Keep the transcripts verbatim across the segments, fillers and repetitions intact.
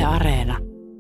Areena.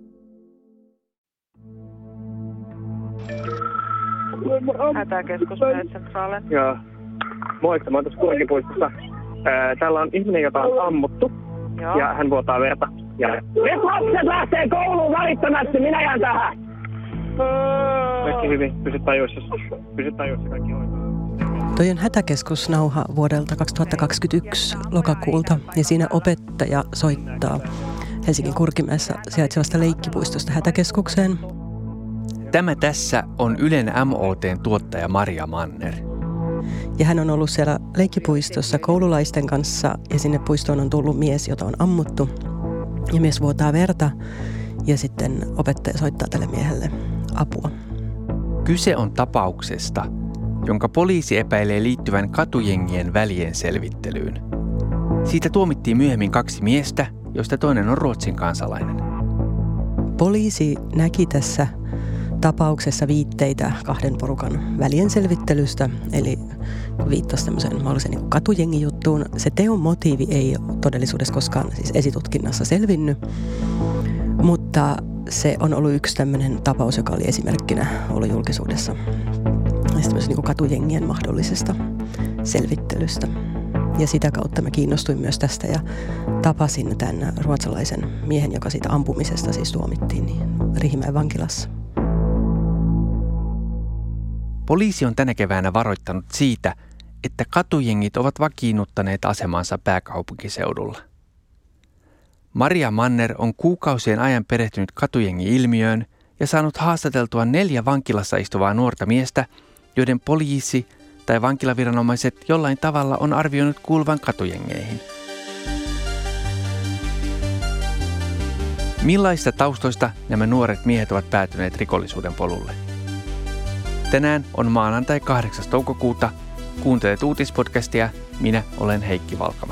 Hätäkeskus Centralen. Joo. Moikka, mä oon tuossa Kurkipuistossa. Täällä on ihminen, jota on ammuttu. Joo. Ja hän vuotaa verta. Ja... Nyt lapset lähtee kouluun välittömästi, minä jään tähän! Kaikki hyvin, pysy tajuissa. Pysy tajuissa, kaikki hoitaa. Toi on hätäkeskusnauha vuodelta kaksituhattakaksikymmentäyksi lokakuulta ja siinä opettaja soittaa Helsingin Kurkimäessä sijaitsevasta leikkipuistosta hätäkeskukseen. Tämä tässä on Ylen M O T:n tuottaja Maria Manner. Ja hän on ollut siellä leikkipuistossa koululaisten kanssa ja sinne puistoon on tullut mies, jota on ammuttu. Ja mies vuotaa verta ja sitten opettaja soittaa tälle miehelle apua. Kyse on tapauksesta, jonka poliisi epäilee liittyvän katujengien välien selvittelyyn. Siitä tuomittiin myöhemmin kaksi miestä, joista toinen on Ruotsin kansalainen. Poliisi näki tässä tapauksessa viitteitä kahden porukan välien selvittelystä, eli viittasi tämmöiseen mahdollisen niin katujengijuttuun. Se teon motiivi ei ole todellisuudessa koskaan siis esitutkinnassa selvinnyt, mutta se on ollut yksi tämmöinen tapaus, joka oli esimerkkinä ollut julkisuudessa. Tämmöisen niin katujengien mahdollisesta selvittelystä. Ja sitä kautta mä kiinnostuin myös tästä ja tapasin tämän ruotsalaisen miehen, joka siitä ampumisesta siis tuomittiin niin Riihimäen vankilassa. Poliisi on tänä keväänä varoittanut siitä, että katujengit ovat vakiinnuttaneet asemansa pääkaupunkiseudulla. Maria Manner on kuukausien ajan perehtynyt katujengi-ilmiöön ja saanut haastateltua neljä vankilassa istuvaa nuorta miestä, joiden poliisi tai vankilaviranomaiset jollain tavalla on arvioinut kuuluvan katujengeihin. Millaisista taustoista nämä nuoret miehet ovat päätyneet rikollisuuden polulle? Tänään on maanantai kahdeksas toukokuuta. Kuuntelet uutispodcastia. Minä olen Heikki Valkama.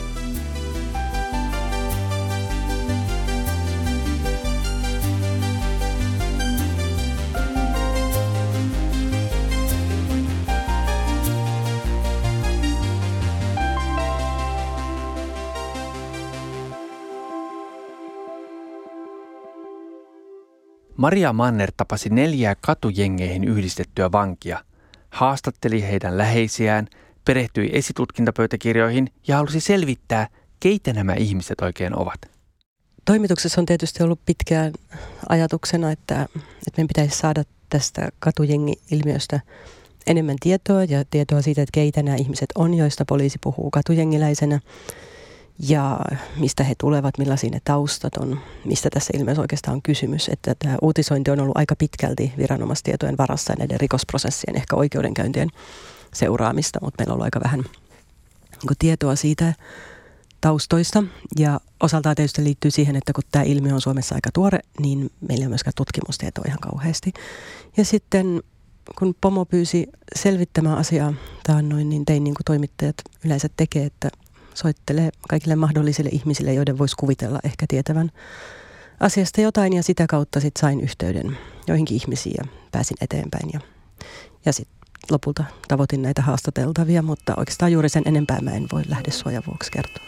Maria Manner tapasi neljää katujengeihin yhdistettyä vankia, haastatteli heidän läheisiään, perehtyi esitutkintapöytäkirjoihin ja halusi selvittää, keitä nämä ihmiset oikein ovat. Toimituksessa on tietysti ollut pitkään ajatuksena, että, että meidän pitäisi saada tästä katujengi-ilmiöstä enemmän tietoa ja tietoa siitä, että keitä nämä ihmiset on, joista poliisi puhuu katujengiläisenä. Ja mistä he tulevat, millaisia ne taustat on, mistä tässä ilmeisesti oikeastaan on kysymys. Että tämä uutisointi on ollut aika pitkälti viranomaistietojen varassa ja näiden rikosprosessien, ehkä oikeudenkäyntien seuraamista, mutta meillä on ollut aika vähän niin kuin tietoa siitä taustoista. Ja osaltaan tietysti liittyy siihen, että kun tämä ilmiö on Suomessa aika tuore, niin meillä ei ole myöskään tutkimustietoa ihan kauheasti. Ja sitten kun pomo pyysi selvittämään asiaa taannoin, niin tein niin kuin toimittajat yleensä tekee, että soittelee kaikille mahdollisille ihmisille, joiden voisi kuvitella ehkä tietävän asiasta jotain. Ja sitä kautta sitten sain yhteyden joihinkin ihmisiin ja pääsin eteenpäin. Ja, ja sitten lopulta tavoitin näitä haastateltavia, mutta oikeastaan juuri sen enempää mä en voi lähdesuojan vuoksi kertoa.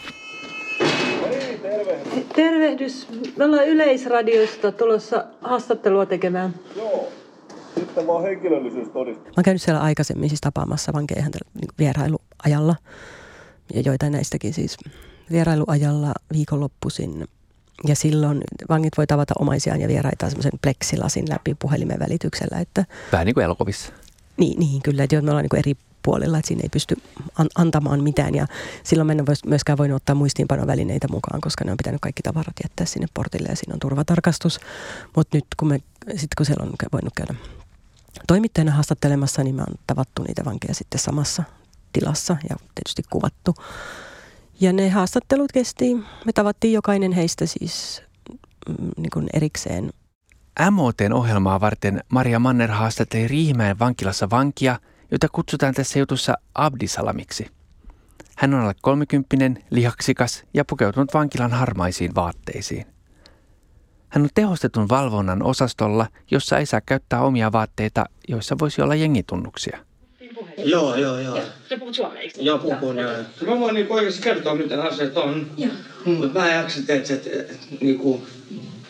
Tervehdys. Me ollaan Yleisradiosta tulossa haastattelua tekemään. Joo. Sitten vaan henkilöllisyystodistus. Mä oon käynyt siellä aikaisemmin siis tapaamassa vankeja vierailuajalla. Ja joitain näistäkin siis vierailuajalla viikonloppuisin. Ja silloin vangit voi tavata omaisiaan ja vieraita semmoisen pleksilasin läpi puhelimen välityksellä. Että vähän niin kuin elokuvissa. Niin, niin kyllä. Että me ollaan niin kuin eri puolilla, että siinä ei pysty an- antamaan mitään. Ja silloin me en myöskään voinut ottaa muistiinpanovälineitä mukaan, koska ne on pitänyt kaikki tavarat jättää sinne portille ja siinä on turvatarkastus. Mutta nyt kun, me, sit kun siellä on voinut käydä toimittajana haastattelemassa, niin me on tavattu niitä vankeja sitten samassa tilassa ja tietysti kuvattu. Ja ne haastattelut kesti, me tavattiin jokainen heistä siis mm, niin kuin erikseen. M O T:n ohjelmaa varten Maria Manner haastatteli Riihimäen vankilassa vankia, jota kutsutaan tässä jutussa Abdisalamiksi. Hän on alle kolmekymppinen, lihaksikas ja pukeutunut vankilan harmaisiin vaatteisiin. Hän on tehostetun valvonnan osastolla, jossa ei saa käyttää omia vaatteita, joissa voisi olla jengitunnuksia. Joo, joo, joo. Sä puhut suomeksi? Joo, puhun, joo. Mä voin niin oikeasti kertoa, miten asiat on. Mutta mä en jaksa, että, että, että niinku,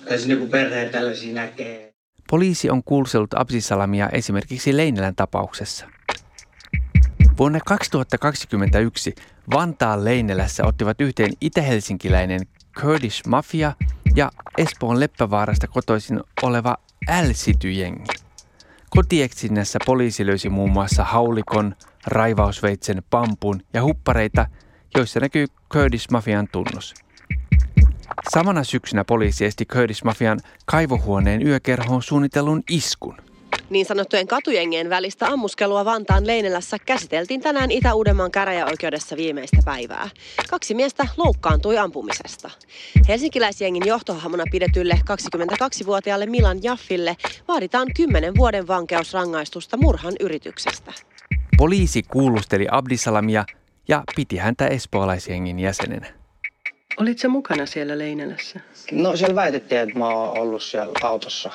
Tässä niin kuin perheet tällaisia näkee. Poliisi on kuullut Abdisalamia esimerkiksi Leinälän tapauksessa. Vuonna kaksituhattakaksikymmentäyksi Vantaan Leinelässä ottivat yhteen itä-helsinkiläinen Kurdish Mafia ja Espoon Leppävaarasta kotoisin oleva L-City-jengi. Kotietsinnässä poliisi löysi muun muassa haulikon, raivausveitsen, pampun ja huppareita, joissa näkyy Kurdish Mafian tunnus. Samana syksynä poliisi esti Kurdish Mafian kaivohuoneen yökerhoon suunnitellun iskun. Niin sanottujen katujengien välistä ammuskelua Vantaan Leinelässä käsiteltiin tänään Itä-Uudenmaan käräjäoikeudessa viimeistä päivää. Kaksi miestä loukkaantui ampumisesta. Helsinkiläisjengin johtohahmona pidetylle kaksikymmentäkaksivuotiaalle Milan Jaffille vaaditaan kymmenen vuoden vankeusrangaistusta murhan yrityksestä. Poliisi kuulusteli Abdisalamia ja piti häntä espoolaisjengin jäsenenä. Olitko mukana siellä Leinelässä? No siellä väitettiin, että mä oon ollut siellä autossa.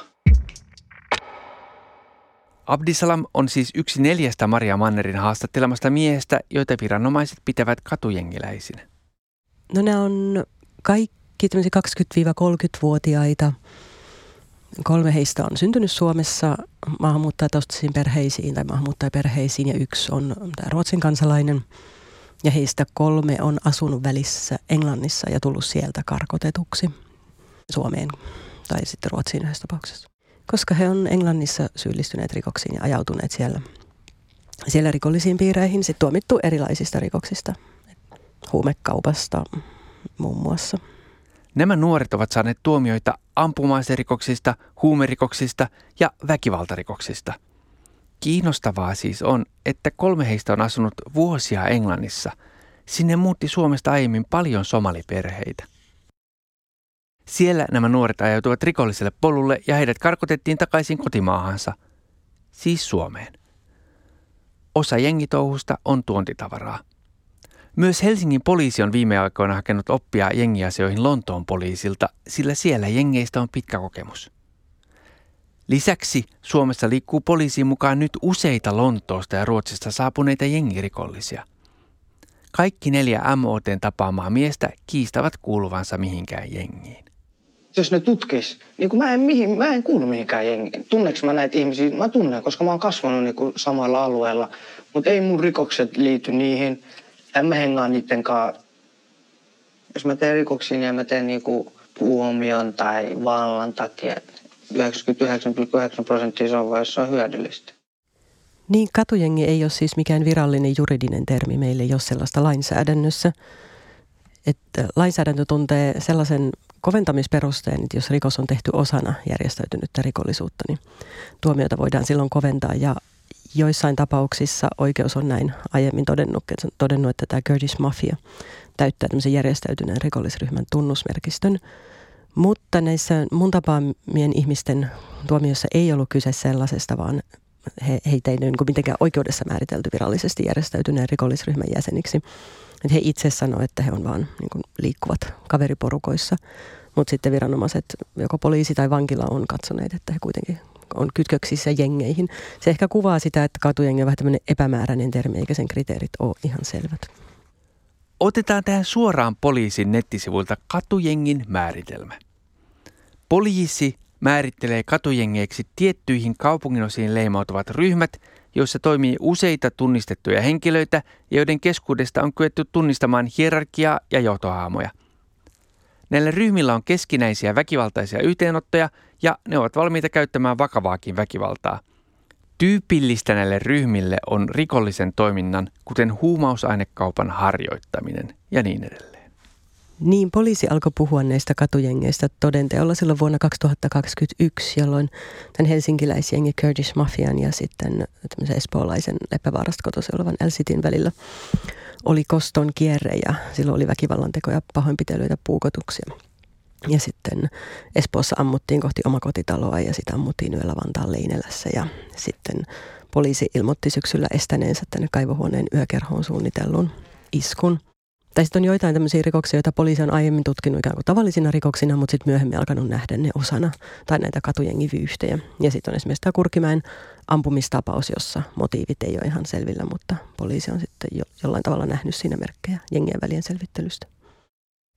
Abdisalam on siis yksi neljästä Maria Mannerin haastattelemasta miehestä, joita viranomaiset pitävät katujengiläisinä. No nämä on kaikki tämmöisiä kaksikymmentä-kolmekymmentävuotiaita. Kolme heistä on syntynyt Suomessa maahanmuuttajataustaisiin perheisiin tai maahanmuuttajaperheisiin ja yksi on Ruotsin kansalainen. Ja heistä kolme on asunut välissä Englannissa ja tullut sieltä karkotetuksi Suomeen tai sitten Ruotsiin yhdessä tapauksessa. Koska he on Englannissa syyllistyneet rikoksiin ja ajautuneet siellä, siellä rikollisiin piireihin, sitten tuomittu erilaisista rikoksista, huumekaupasta muun muassa. Nämä nuoret ovat saaneet tuomioita ampuma-aserikoksista, huumerikoksista ja väkivaltarikoksista. Kiinnostavaa siis on, että kolme heistä on asunut vuosia Englannissa. Sinne muutti Suomesta aiemmin paljon somaliperheitä. Siellä nämä nuoret ajautuivat rikolliselle polulle ja heidät karkotettiin takaisin kotimaahansa, siis Suomeen. Osa jengitouhusta on tuontitavaraa. Myös Helsingin poliisi on viime aikoina hakenut oppia jengiasioihin Lontoon poliisilta, sillä siellä jengeistä on pitkä kokemus. Lisäksi Suomessa liikkuu poliisiin mukaan nyt useita Lontoosta ja Ruotsista saapuneita jengirikollisia. Kaikki neljä M O T:n tapaamaa miestä kiistävät kuuluvansa mihinkään jengiin. Jos ne tutkis, niin kuin mä en, mihin, mä en kuulu mihinkään jengiin. Tunneeko mä näitä ihmisiä? Mä tunnen, koska mä oon kasvanut niin kuin samalla alueella. Mutta ei mun rikokset liity niihin. En mä hengaa niiden kanssa. Jos mä teen rikoksia, niin en mä teen niinku tuomion tai vallan takia. yhdeksänkymmentäyhdeksän pilkku yhdeksän prosenttia se on vaan, jos se on hyödyllistä. Niin, katujengi ei ole siis mikään virallinen juridinen termi. Meillä ei ole sellaista lainsäädännössä. Että lainsäädäntö tuntee sellaisen koventamisperusteen, että jos rikos on tehty osana järjestäytynyttä rikollisuutta, niin tuomiota voidaan silloin koventaa. Ja joissain tapauksissa oikeus on näin aiemmin todennut, että, todennut, että tämä Kurdish Mafia täyttää tämmöisen järjestäytyneen rikollisryhmän tunnusmerkistön. Mutta näissä mun tapaamien ihmisten tuomioissa ei ollut kyse sellaisesta, vaan he, heitä ei niin kuin mitenkään oikeudessa määritelty virallisesti järjestäytyneen rikollisryhmän jäseniksi. Että he itse sanoo, että he on vaan niin kuin liikkuvat kaveriporukoissa, mutta sitten viranomaiset, joko poliisi tai vankila on katsoneet, että he kuitenkin on kytköksissä jengeihin. Se ehkä kuvaa sitä, että katujengi on vähän tämmöinen epämääräinen termi, eikä sen kriteerit ole ihan selvät. Otetaan tähän suoraan poliisin nettisivuilta katujengin määritelmä. Poliisi määrittelee katujengeiksi tiettyihin kaupunginosiin leimautuvat ryhmät, joissa toimii useita tunnistettuja henkilöitä ja joiden keskuudesta on kyetty tunnistamaan hierarkiaa ja johtohaamoja. Näillä ryhmillä on keskinäisiä väkivaltaisia yhteenottoja ja ne ovat valmiita käyttämään vakavaakin väkivaltaa. Tyypillistä näille ryhmille on rikollisen toiminnan, kuten huumausainekaupan harjoittaminen ja niin edelleen. Niin, poliisi alkoi puhua näistä katujengeistä todenteolla silloin vuonna kaksituhattakaksikymmentäyksi, jolloin tämän helsinkiläisjengi Kurdish Mafian ja sitten tämmöisen espoolaisen Leppävaarasta kotoisin olevan L-Cityn välillä oli koston kierre ja silloin oli väkivallantekoja, pahoinpitelyitä, puukotuksia. Ja sitten Espoossa ammuttiin kohti omakotitaloa ja sitä ammuttiin yöllä Vantaan Leinelässä ja sitten poliisi ilmoitti syksyllä estäneensä tänne kaivohuoneen yökerhoon suunnitellun iskun. Tai sitten on joitain tämmöisiä rikoksia, joita poliisi on aiemmin tutkinut ikään kuin tavallisina rikoksina, mutta sitten myöhemmin alkanut nähdä ne osana tai näitä katujengivyyhtejä. Ja sitten on esimerkiksi tämä Kurkimäen ampumistapaus, jossa motiivit ei ole ihan selvillä, mutta poliisi on sitten jo, jollain tavalla nähnyt siinä merkkejä jengien välien selvittelystä.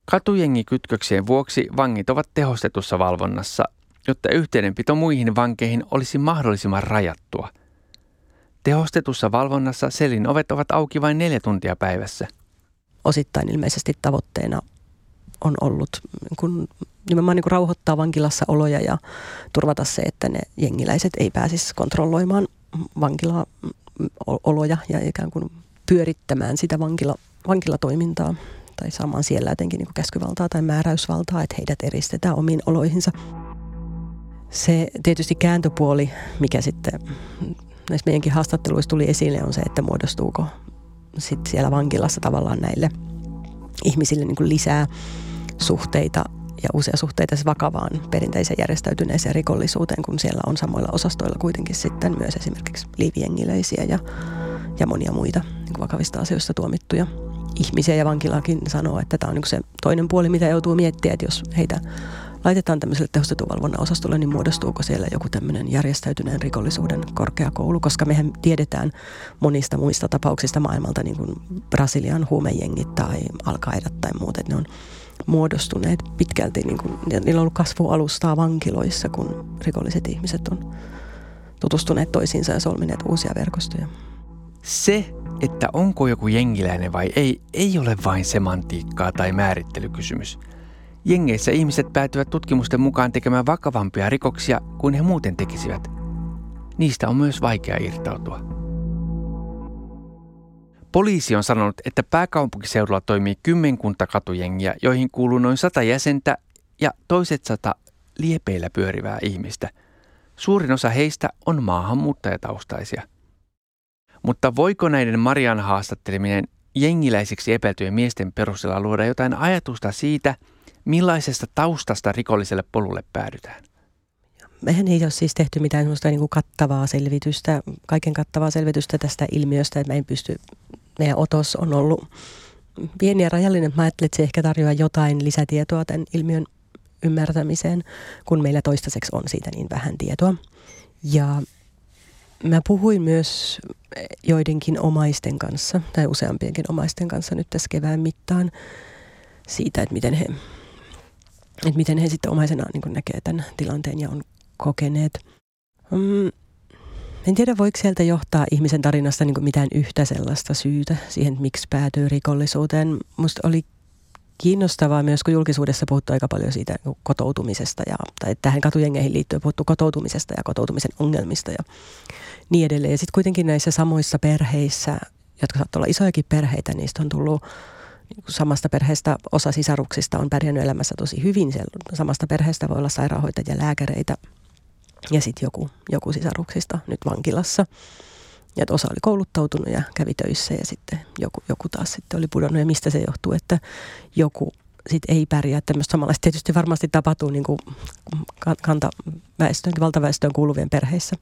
Katujengikytköksien vuoksi vangit ovat tehostetussa valvonnassa, jotta yhteydenpito muihin vankeihin olisi mahdollisimman rajattua. Tehostetussa valvonnassa selin ovet ovat auki vain neljä tuntia päivässä. Osittain ilmeisesti tavoitteena on ollut kun nimenomaan niin kuin rauhoittaa vankilassa oloja ja turvata se, että ne jengiläiset ei pääsisi kontrolloimaan vankilaa oloja ja ikään kuin pyörittämään sitä vankila, vankilatoimintaa tai saamaan siellä jotenkin niin kuin käskyvaltaa tai määräysvaltaa, että heidät eristetään omiin oloihinsa. Se tietysti kääntöpuoli, mikä sitten näissä meidänkin haastatteluissa tuli esille, on se, että muodostuuko sitten siellä vankilassa tavallaan näille ihmisille niin kuin lisää suhteita ja uusia suhteita vakavaan perinteiseen järjestäytyneeseen rikollisuuteen, kun siellä on samoilla osastoilla kuitenkin sitten myös esimerkiksi liivijengiläisiä ja, ja monia muita niin kuin vakavista asioista tuomittuja ihmisiä. Ja vankilakin sanoo, että tämä on niin kuin se toinen puoli, mitä joutuu miettimään, että jos heitä laitetaan tämmöiselle tehostetun valvonnan osastolle, niin muodostuuko siellä joku tämmöinen järjestäytyneen rikollisuuden korkeakoulu, koska mehän tiedetään monista muista tapauksista maailmalta, niin kuin Brasilian huumejengit tai Al-Qaidat tai muut, että ne on muodostuneet pitkälti, niin kuin, niillä on ollut kasvualustaa vankiloissa, kun rikolliset ihmiset on tutustuneet toisiinsa ja solmineet uusia verkostoja. Se, että onko joku jengiläinen vai ei, ei ole vain semantiikkaa tai määrittelykysymys. Jengeissä ihmiset päätyvät tutkimusten mukaan tekemään vakavampia rikoksia kuin he muuten tekisivät. Niistä on myös vaikea irtautua. Poliisi on sanonut, että pääkaupunkiseudulla toimii kymmenkunta katujengiä, joihin kuuluu noin sata jäsentä ja toiset sata liepeillä pyörivää ihmistä. Suurin osa heistä on maahanmuuttajataustaisia. Mutta voiko näiden Marian haastatteleminen jengiläisiksi epäiltyjen miesten perusteella luoda jotain ajatusta siitä, millaisesta taustasta rikolliselle polulle päädytään? Mehän ei ole siis tehty mitään sellaista niin kuin kattavaa selvitystä, kaiken kattavaa selvitystä tästä ilmiöstä, että me ei pysty, meidän otos on ollut pieni ja rajallinen. Mä ajattelin, että se ehkä tarjoaa jotain lisätietoa tämän ilmiön ymmärtämiseen, kun meillä toistaiseksi on siitä niin vähän tietoa. Ja mä puhuin myös joidenkin omaisten kanssa, tai useampienkin omaisten kanssa nyt tässä kevään mittaan siitä, että miten he, että miten he sitten omaisena niin kuin näkee tämän tilanteen ja on kokeneet. Mm, en tiedä, voiko sieltä johtaa ihmisen tarinasta niin kuin mitään yhtä sellaista syytä siihen, että miksi päätyy rikollisuuteen. Musta oli kiinnostavaa myös, kun julkisuudessa puhuttu aika paljon siitä niin kotoutumisesta ja tai tähän katujengeihin liittyen puhuttu kotoutumisesta ja kotoutumisen ongelmista ja niin edelleen. Ja sitten kuitenkin näissä samoissa perheissä, jotka saattavat olla isojakin perheitä, niistä on tullut samasta perheestä, osa sisaruksista on pärjännyt elämässä tosi hyvin. Siellä samasta perheestä voi olla sairaanhoitajia, lääkäreitä ja sitten joku, joku sisaruksista nyt vankilassa. Ja osa oli kouluttautunut ja kävi töissä ja sitten joku, joku taas sitten oli pudonnut. Ja mistä se johtuu, että joku sitten ei pärjää. Tämmöistä samanlaista tietysti varmasti tapahtuu niin kuin kantaväestöön, valtaväestöön kuuluvien perheissä.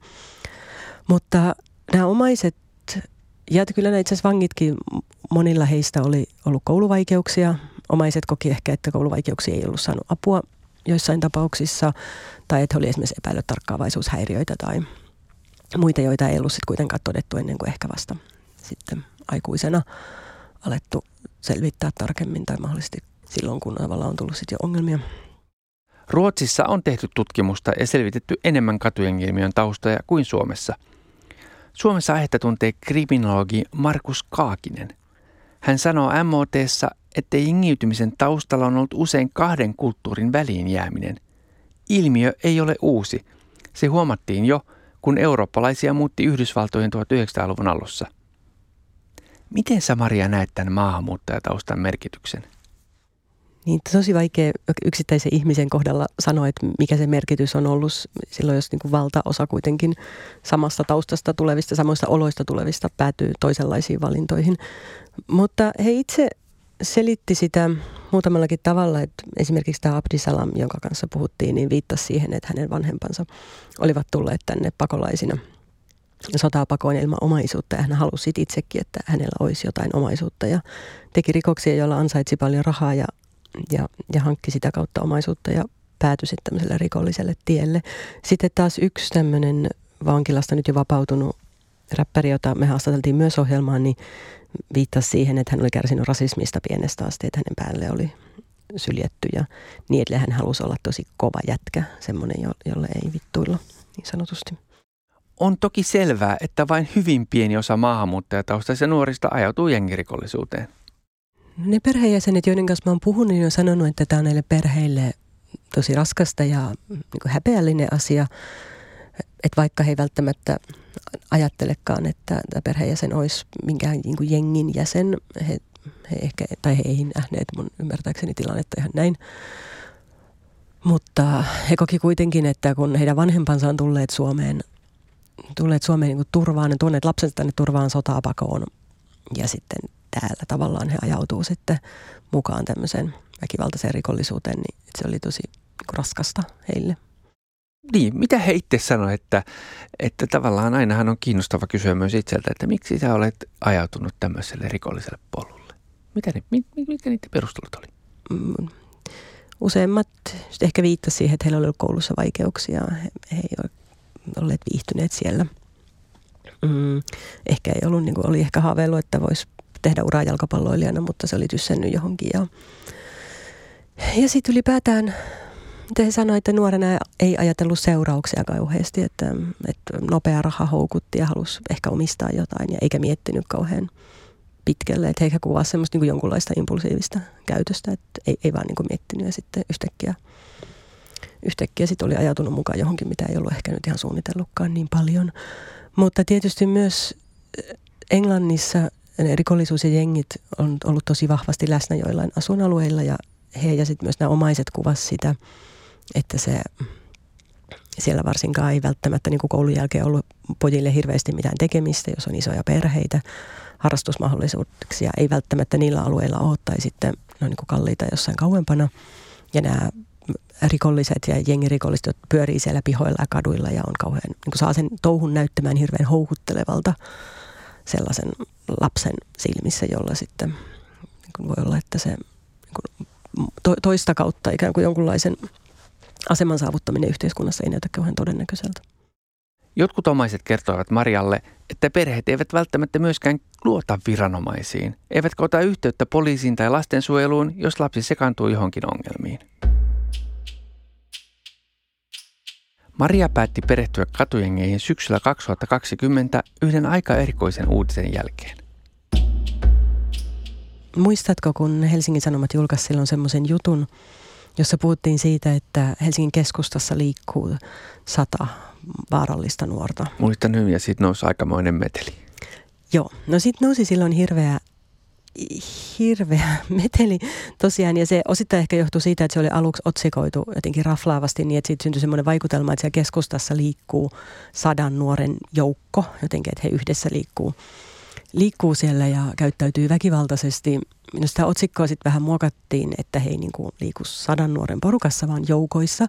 Mutta nämä omaiset, ja kyllä itse asiassa vangitkin, monilla heistä oli ollut kouluvaikeuksia. Omaiset koki ehkä, että kouluvaikeuksia ei ollut saanut apua joissain tapauksissa, tai että he oli esimerkiksi epäillyt tarkkaavaisuushäiriöitä tai muita, joita ei ollut sitten kuitenkaan todettu ennen kuin ehkä vasta sitten aikuisena alettu selvittää tarkemmin tai mahdollisesti silloin, kun tavallaan on tullut sitten jo ongelmia. Ruotsissa on tehty tutkimusta ja selvitetty enemmän katujengi-ilmiön taustoja kuin Suomessa. Suomessa aihetta tuntee kriminologi Markus Kaakinen. Hän sanoo M O T:ssa, että jengiytymisen taustalla on ollut usein kahden kulttuurin väliin jääminen. Ilmiö ei ole uusi. Se huomattiin jo, kun eurooppalaisia muutti Yhdysvaltoihin tuhatyhdeksänsataaluvun alussa. Miten sä, Maria, näet tämän maahanmuuttajataustan merkityksen? Niin, tosi vaikea yksittäisen ihmisen kohdalla sanoa, että mikä se merkitys on ollut silloin, jos niin kuin valtaosa kuitenkin samasta taustasta tulevista, samoista oloista tulevista päätyy toisenlaisiin valintoihin. Mutta he itse selitti sitä muutamallakin tavalla, että esimerkiksi tämä Abdisalam, jonka kanssa puhuttiin, niin viittasi siihen, että hänen vanhempansa olivat tulleet tänne pakolaisina sotaa pakoon ilman omaisuutta, ja hän halusi itsekin, että hänellä olisi jotain omaisuutta, ja teki rikoksia, joilla ansaitsi paljon rahaa ja Ja, ja hankki sitä kautta omaisuutta ja päätyi sitten tämmöiselle rikolliselle tielle. Sitten taas yksi tämmöinen vankilasta nyt jo vapautunut räppäri, jota me haastateltiin myös ohjelmaan, niin viittasi siihen, että hän oli kärsinyt rasismista pienestä asti, että hänen päälle oli syljetty ja niin, että hän halusi olla tosi kova jätkä, semmoinen, jolle ei vittuilla niin sanotusti. On toki selvää, että vain hyvin pieni osa maahanmuuttajataustaisista nuorista ajautuu jengirikollisuuteen. Ne perheenjäsenet, joiden kanssa mä oon puhunut, niin on sanonut, että tämä on näille perheille tosi raskasta ja niin kuin häpeällinen asia. Että vaikka he ei välttämättä ajattelekaan, että tämä perheenjäsen olisi minkään niin kuin jengin jäsen, he, he ehkä, tai he ei nähneet mun ymmärtääkseni tilannetta ihan näin. Mutta he koki kuitenkin, että kun heidän vanhempansa on tulleet Suomeen, tulleet Suomeen niin kuin turvaan, ne tuoneet lapsensa tänne turvaan sotaa pakoon ja sitten täällä tavallaan he ajautuu sitten mukaan tämmöiseen väkivaltaiseen rikollisuuteen, niin se oli tosi niin kuin raskasta heille. Niin, mitä he itse sanoi, että, että tavallaan ainahan on kiinnostava kysyä myös itseltä, että miksi sä olet ajautunut tämmöiselle rikolliselle polulle? Mitä ne, mit, mitkä niiden perustelut oli? Mm, useimmat ehkä viittasivat siihen, että heillä oli ollut koulussa vaikeuksia, he, he ei ole olleet viihtyneet siellä. Mm, ehkä ei ollut, niin kuin oli ehkä haaveillut, että voisi tehdä uraa jalkapalloilijana, mutta se oli tyssännyt johonkin. Ja, ja sitten ylipäätään, mitä he sanoivat, että nuorena ei ajatellut seurauksia kauheasti, että, että nopea raha houkutti ja halusi ehkä omistaa jotain ja eikä miettinyt kauhean pitkälle. Että he ehkä kuvasivat semmoista niin kuin jonkunlaista impulsiivista käytöstä, että ei, ei vaan niin kuin miettinyt ja sitten yhtäkkiä, yhtäkkiä sitten oli ajautunut mukaan johonkin, mitä ei ollut ehkä nyt ihan suunnitellutkaan niin paljon. Mutta tietysti myös Englannissa rikollisuus ja jengit on ollut tosi vahvasti läsnä joillain asuinalueilla ja he ja sitten myös nämä omaiset kuvasivat sitä, että se siellä varsinkaan ei välttämättä niin kuin koulun jälkeen ollut pojille hirveästi mitään tekemistä, jos on isoja perheitä, harrastusmahdollisuuksia ei välttämättä niillä alueilla ole tai sitten ne on niin kuin kalliita jossain kauempana ja nämä rikolliset ja jengirikolliset pyörii siellä pihoilla ja kaduilla ja on kauhean, niin kuin saa sen touhun näyttämään hirveän houkuttelevalta sellaisen lapsen silmissä, jolla sitten niin kuin voi olla, että se niin kuin to, toista kautta ikään kuin jonkunlaisen aseman saavuttaminen yhteiskunnassa ei näytä kauhean todennäköiseltä. Jotkut omaiset kertoivat Marialle, että perheet eivät välttämättä myöskään luota viranomaisiin, eivätkä ota yhteyttä poliisiin tai lastensuojeluun, jos lapsi sekaantuu johonkin ongelmiin. Maria päätti perehtyä katujengeihin syksyllä kaksituhattakaksikymmentä yhden aika erikoisen uutisen jälkeen. Muistatko, kun Helsingin Sanomat julkaisi silloin semmoisen jutun, jossa puhuttiin siitä, että Helsingin keskustassa liikkuu sata vaarallista nuorta? Muistan hyvin ja siitä nousi aikamoinen meteli. Joo, no sitten nousi silloin hirveä, hirveä meteli tosiaan ja se osittain ehkä johtui siitä, että se oli aluksi otsikoitu jotenkin raflaavasti niin, että siitä syntyi semmoinen vaikutelma, että siellä keskustassa liikkuu sadan nuoren joukko, jotenkin, että he yhdessä liikkuu. liikkuu siellä ja käyttäytyy väkivaltaisesti. Minusta sitä otsikkoa sitten vähän muokattiin, että he ei niin kuin liiku sadan nuoren porukassa, vaan joukoissa.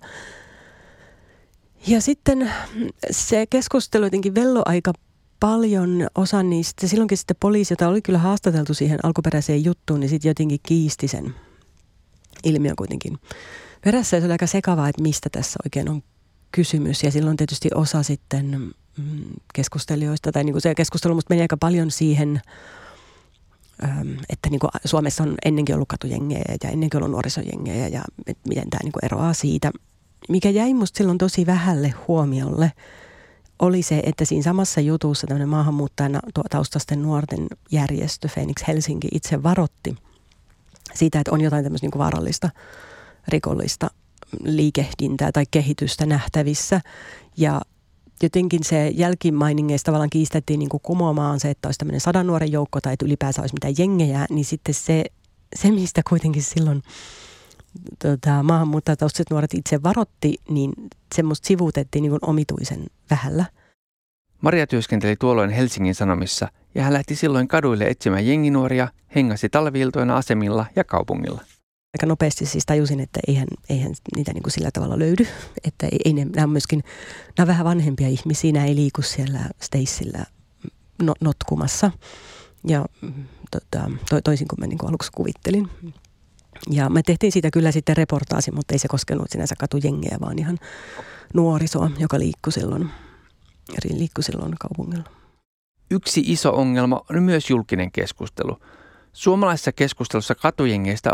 Ja sitten se keskustelu jotenkin vello aika paljon osa niistä. Silloinkin sitten poliisi, jota oli kyllä haastateltu siihen alkuperäiseen juttuun, niin sitten jotenkin kiisti sen ilmiön kuitenkin perässä. Ja se oli aika sekavaa, että mistä tässä oikein on kysymys. Ja silloin tietysti osa sitten keskustelijoista, tai niin kuin se keskustelu musta meni aika paljon siihen, että niin kuin Suomessa on ennenkin ollut katujengejä ja ennenkin ollut nuorisojengejä ja miten tämä niin kuin eroaa siitä. Mikä jäi musta silloin tosi vähälle huomiolle, oli se, että siinä samassa jutussa tämmöinen maahanmuuttajana taustaisten nuorten järjestö Phoenix Helsinki itse varoitti siitä, että on jotain tämmöistä niin kuin vaarallista rikollista liikehdintää tai kehitystä nähtävissä ja jotenkin se jälkimainingeissa tavallaan kiistettiin niin kuin kumoamaan se, että olisi tämmöinen sadan nuoren joukko tai että ylipäänsä olisi mitään jengejä, niin sitten se, se mistä kuitenkin silloin tota, maahanmuuttajataustaiset nuoret itse varotti, niin semmoista sivuutettiin niin kuin omituisen vähällä. Maria työskenteli tuolloin Helsingin Sanomissa ja hän lähti silloin kaduille etsimään jenginuoria, hengasi talvi-iltoina asemilla ja kaupungilla. Aika nopeasti siis tajusin, että eihän, eihän niitä niin kuin sillä tavalla löydy. Että ei, ei ne, nämä on myöskin, nämä on vähän vanhempia ihmisiä, nämä ei liiku siellä Stacella no, notkumassa. Ja tota, to, toisin kuin mä niin kuin aluksi kuvittelin. Ja me tehtiin siitä kyllä sitten reportaasi, mutta ei se koskenut sinänsä katujengejä, vaan ihan nuorisoa, joka liikkui silloin, liikkui silloin kaupungilla. Yksi iso ongelma on myös julkinen keskustelu. Suomalaisessa keskustelussa katujengeistä ovat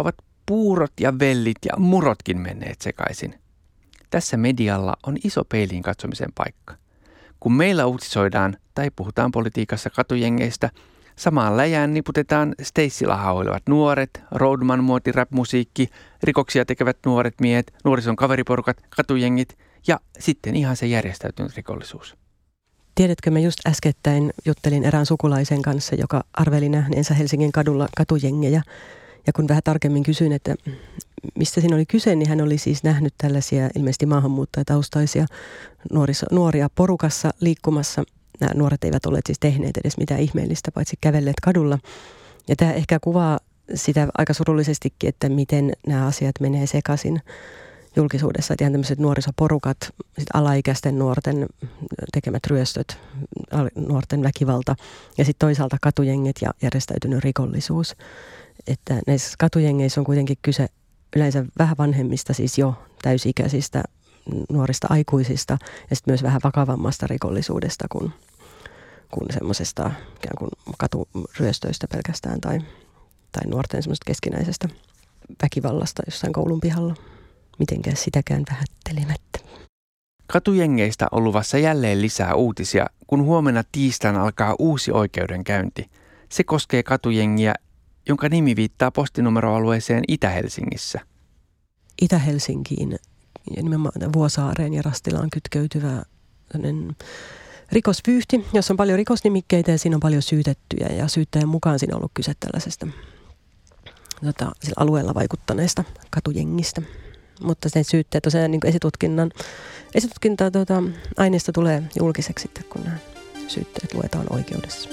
puurot ja vellit ja murotkin menneet sekaisin. Tässä medialla on iso peiliin katsomisen paikka. Kun meillä uutisoidaan tai puhutaan politiikassa katujengeistä, samaan läjään niputetaan Stacella hauilevat nuoret, Roadman muoti rap-musiikki, rikoksia tekevät nuoret miehet, nuorison kaveriporukat, katujengit ja sitten ihan se järjestäytynyt rikollisuus. Tiedätkö, mä just äskettäin juttelin erään sukulaisen kanssa, joka arveli nähneensä Helsingin kadulla katujengejä. Ja kun vähän tarkemmin kysyin, että mistä siinä oli kyse, niin hän oli siis nähnyt tällaisia ilmeisesti maahanmuuttajataustaisia nuoriso, nuoria porukassa liikkumassa. Nämä nuoret eivät ole siis tehneet edes mitään ihmeellistä, paitsi kävelleet kadulla. Ja tämä ehkä kuvaa sitä aika surullisestikin, että miten nämä asiat menee sekaisin julkisuudessa. Että ihan tämmöiset nuorisoporukat, sit alaikäisten nuorten tekemät ryöstöt, nuorten väkivalta ja sitten toisaalta katujengit ja järjestäytynyt rikollisuus. Että näissä katujengeissä on kuitenkin kyse yleensä vähän vanhemmista, siis jo täysikäisistä nuorista aikuisista ja sitten myös vähän vakavammasta rikollisuudesta kuin, kuin semmoisesta ikään kuin katuryöstöistä pelkästään tai, tai nuorten semmoisesta keskinäisestä väkivallasta jossain koulun pihalla. Mitenkään sitäkään vähättelemättä. Katujengeistä on luvassa jälleen lisää uutisia, kun huomenna tiistaina alkaa uusi oikeudenkäynti. Se koskee katujengiä, jonka nimi viittaa postinumeroalueeseen Itä-Helsingissä. Itä-Helsinkiin ja nimenomaan Vuosaareen ja Rastilaan kytkeytyvä rikosvyyhti, jossa on paljon rikosnimikkeitä ja siinä on paljon syytettyjä. Ja syyttäjän mukaan siinä on ollut kyse tällaisesta tota, sillä alueella vaikuttaneesta katujengistä. Mutta se syytteet tosiaan niin esitutkinnan, esitutkinta tuota, aineisto tulee julkiseksi sitten, kun nämä syytteet luetaan oikeudessa.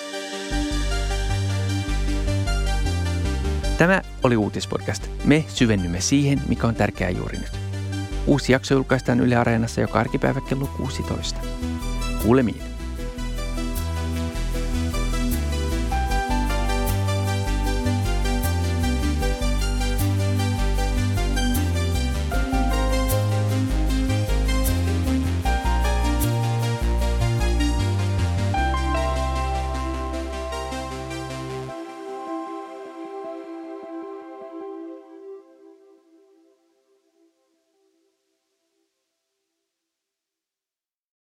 Tämä oli Uutispodcast. Me syvennymme siihen, mikä on tärkeää juuri nyt. Uusi jakso julkaistaan Yle Areenassa joka arkipäivä kello kuusitoista. Kuulemiin.